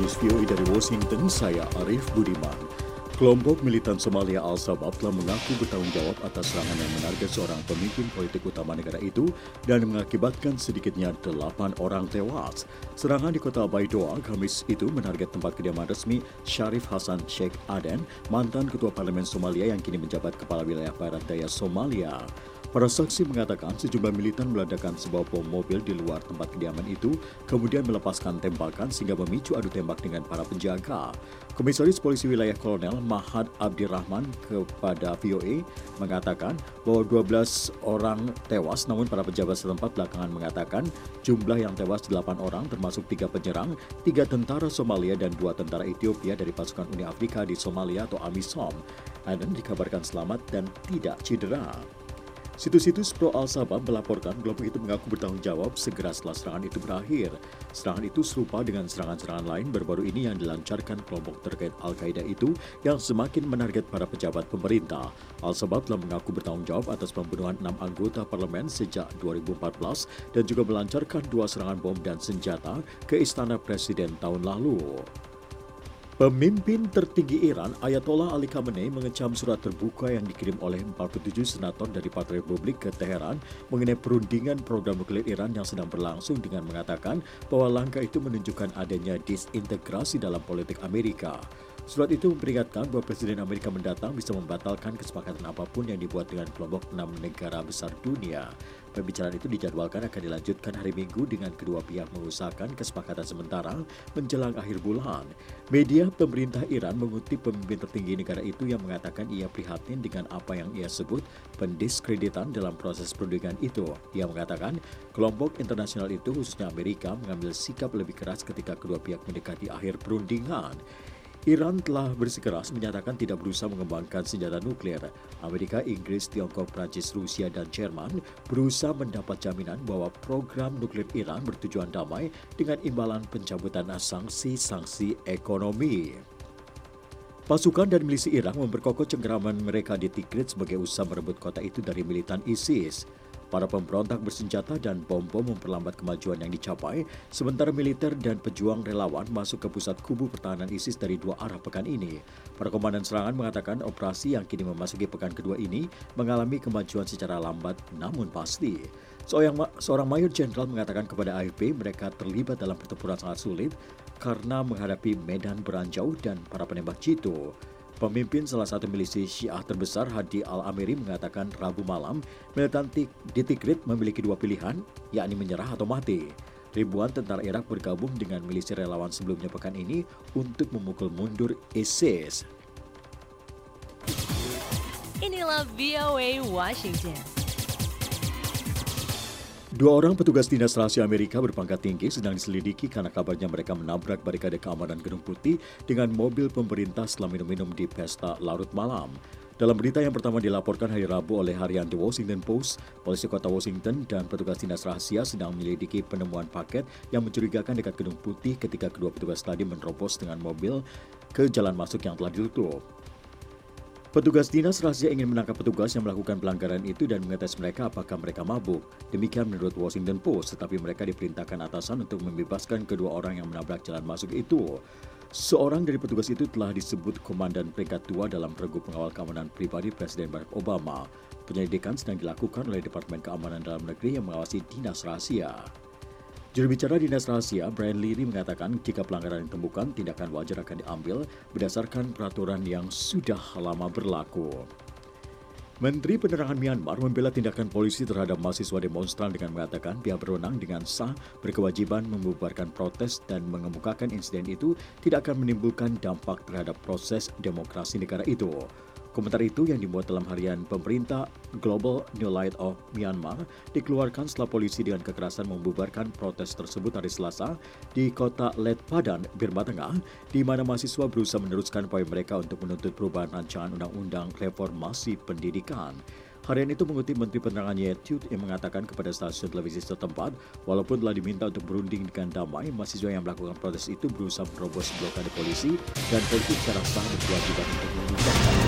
News VOA dari Washington, saya Arif Budiman. Kelompok militan Somalia Al-Shabaab telah mengaku bertanggung jawab atas serangan yang menarget seorang pemimpin politik utama negara itu dan mengakibatkan sedikitnya 8 orang tewas. Serangan di kota Baidoa, Kamis itu menarget tempat kediaman resmi Syarif Hasan Sheikh Aden, mantan ketua parlemen Somalia yang kini menjabat kepala wilayah barat daya Somalia. Para saksi mengatakan sejumlah militan meledakkan sebuah bom mobil di luar tempat kediaman itu, kemudian melepaskan tembakan sehingga memicu adu tembak dengan para penjaga. Komisaris Polisi Wilayah Kolonel Mahad Abdirrahman kepada VOA mengatakan bahwa 12 orang tewas, namun para pejabat setempat belakangan mengatakan jumlah yang tewas 8 orang termasuk 3 penyerang, 3 tentara Somalia dan 2 tentara Ethiopia dari pasukan Uni Afrika di Somalia atau AMISOM. Aden dikabarkan selamat dan tidak cedera. Situs-situs pro Al-Shabaab melaporkan kelompok itu mengaku bertanggung jawab segera setelah serangan itu berakhir. Serangan itu serupa dengan serangan-serangan lain baru-baru ini yang dilancarkan kelompok terkait Al-Qaeda itu yang semakin menarget para pejabat pemerintah. Al-Shabaab telah mengaku bertanggung jawab atas pembunuhan 6 anggota parlemen sejak 2014 dan juga melancarkan 2 serangan bom dan senjata ke istana presiden tahun lalu. Pemimpin tertinggi Iran, Ayatollah Ali Khamenei, mengecam surat terbuka yang dikirim oleh 47 senator dari Partai Republik ke Teheran mengenai perundingan program nuklir Iran yang sedang berlangsung dengan mengatakan bahwa langkah itu menunjukkan adanya disintegrasi dalam politik Amerika. Surat itu memperingatkan bahwa Presiden Amerika mendatang bisa membatalkan kesepakatan apapun yang dibuat dengan kelompok 6 negara besar dunia. Pembicaraan itu dijadwalkan akan dilanjutkan hari Minggu dengan kedua pihak mengusahakan kesepakatan sementara menjelang akhir bulan. Media pemerintah Iran mengutip pemimpin tertinggi negara itu yang mengatakan ia prihatin dengan apa yang ia sebut pendiskreditan dalam proses perundingan itu. Ia mengatakan kelompok internasional itu, khususnya Amerika, mengambil sikap lebih keras ketika kedua pihak mendekati akhir perundingan. Iran telah bersikeras menyatakan tidak berusaha mengembangkan senjata nuklir. Amerika, Inggris, Tiongkok, Prancis, Rusia, dan Jerman berusaha mendapat jaminan bahwa program nuklir Iran bertujuan damai dengan imbalan pencabutan sanksi-sanksi ekonomi. Pasukan dan milisi Irak memperkokoh cengkeraman mereka di Tikrit sebagai usaha merebut kota itu dari militan ISIS. Para pemberontak bersenjata dan bom-bom memperlambat kemajuan yang dicapai, sementara militer dan pejuang relawan masuk ke pusat kubu pertahanan ISIS dari 2 arah pekan ini. Para komandan serangan mengatakan operasi yang kini memasuki pekan kedua ini mengalami kemajuan secara lambat namun pasti. Seorang mayor jenderal mengatakan kepada AFP mereka terlibat dalam pertempuran sangat sulit karena menghadapi medan beranjau dan para penembak jitu. Pemimpin salah satu milisi Syiah terbesar, Hadi Al-Amiri, mengatakan Rabu malam militan di Tikrit memiliki 2 pilihan, yakni menyerah atau mati. Ribuan tentara Irak bergabung dengan milisi relawan sebelumnya pekan ini untuk memukul mundur ISIS. Inilah VOA Washington. 2 orang petugas dinas rahasia Amerika berpangkat tinggi sedang diselidiki karena kabarnya mereka menabrak barikade keamanan Gedung Putih dengan mobil pemerintah setelah minum-minum di pesta larut malam. Dalam berita yang pertama dilaporkan hari Rabu oleh harian The Washington Post, polisi kota Washington dan petugas dinas rahasia sedang menyelidiki penemuan paket yang mencurigakan dekat Gedung Putih ketika kedua petugas tadi menerobos dengan mobil ke jalan masuk yang telah ditutup. Petugas dinas rahasia ingin menangkap petugas yang melakukan pelanggaran itu dan mengetes mereka apakah mereka mabuk. Demikian menurut Washington Post, tetapi mereka diperintahkan atasan untuk membebaskan kedua orang yang menabrak jalan masuk itu. Seorang dari petugas itu telah disebut komandan peringkat 2 dalam regu pengawal keamanan pribadi Presiden Barack Obama. Penyelidikan sedang dilakukan oleh Departemen Keamanan Dalam Negeri yang mengawasi dinas rahasia. Juru bicara Dinas Rahasia, Brian Leary, mengatakan jika pelanggaran ditemukan, tindakan wajar akan diambil berdasarkan peraturan yang sudah lama berlaku. Menteri Penerangan Myanmar membela tindakan polisi terhadap mahasiswa demonstran dengan mengatakan pihak berwenang dengan sah berkewajiban membubarkan protes dan mengemukakan insiden itu tidak akan menimbulkan dampak terhadap proses demokrasi negara itu. Komentar itu yang dimuat dalam harian pemerintah Global New Light of Myanmar dikeluarkan setelah polisi dengan kekerasan membubarkan protes tersebut hari Selasa di kota Letpadan, Burma Tengah, di mana mahasiswa berusaha meneruskan upaya mereka untuk menuntut perubahan rancangan undang-undang reformasi pendidikan. Harian itu mengutip Menteri Penerangan Yetut yang mengatakan kepada stasiun televisi setempat, walaupun telah diminta untuk berunding dengan damai, mahasiswa yang melakukan protes itu berusaha menerobos blokade polisi dan polisi secara sah berkewajiban untuk mengungkapkan